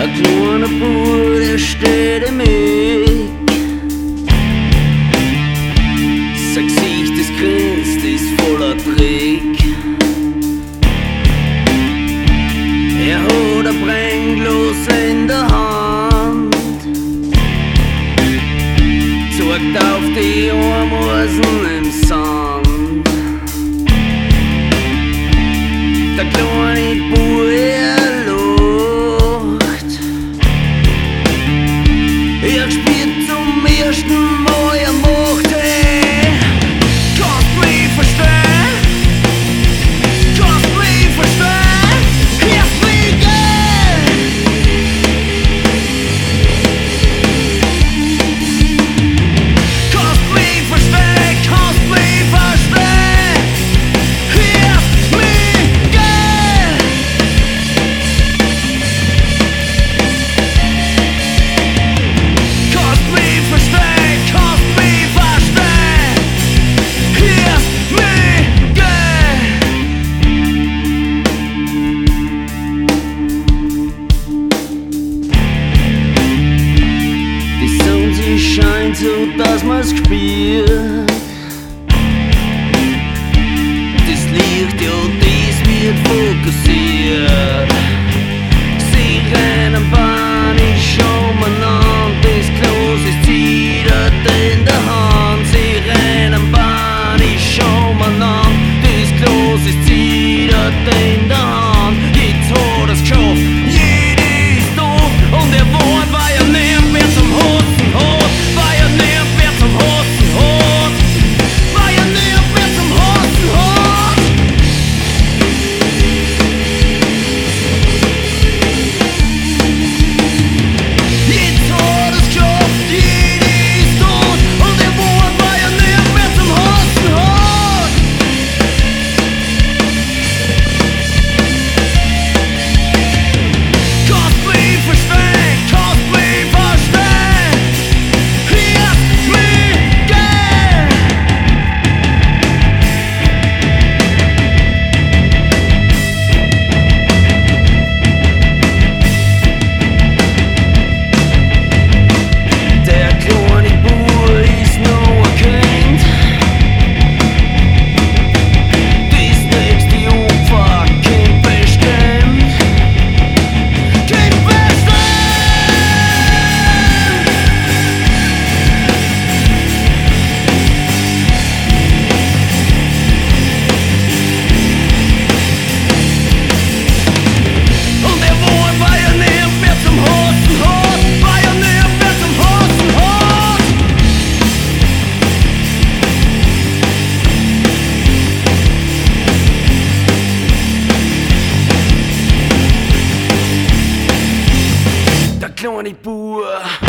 Der kleine Bub, der steht im Weg. Sein Gesicht, das grinst, ist voller Dreck. Er hat ein Brennglas in der Hand, zeigt auf die Armhosen im Sand. Der kleine Bub, er lacht. Er spielt zum ersten Mal, er macht, hey, kannst mich verstehen? Kannst mich verstehen? Hörst mich gehen? Kannst mich verstehen? Kannst mich verstehen? Hörst mich gehen? Kannst mich verstehen? Kannst mich verstehen? Hörst mich gehen? Die Sonne, sie scheint so, dass man's spürt. Das Licht, ja, das wird fokussiert. Sie rennen panisch umeinander, das Glas ist zittert in der Hand. Sie rennen panisch umeinander, das Glas ist zittert in der Hand. Jetzt hat er's geschafft, jeder ist da und er wohnt, weil er nimmt, wer zum Hosen hat, weil er nimmt, wer zum Hosen hat, weil er nimmt, wer zum Hosen hat. Jetzt hat er's geschafft, jeder ist tot und er wohnt, weil er nimmt, wer zum Hosen hat. Kannst mich verstehen, kannst mich verstehen, hörst mich gehen? Der kleine Bub ist noch ein Kind. Das nächste Opfer kommt bestimmt. Kommt bestimmt! Und er wohnt, weil er nimmt, wer zum Hosen hat, weil er nimmt, wer zum Hosen hat. Der kleine Bub.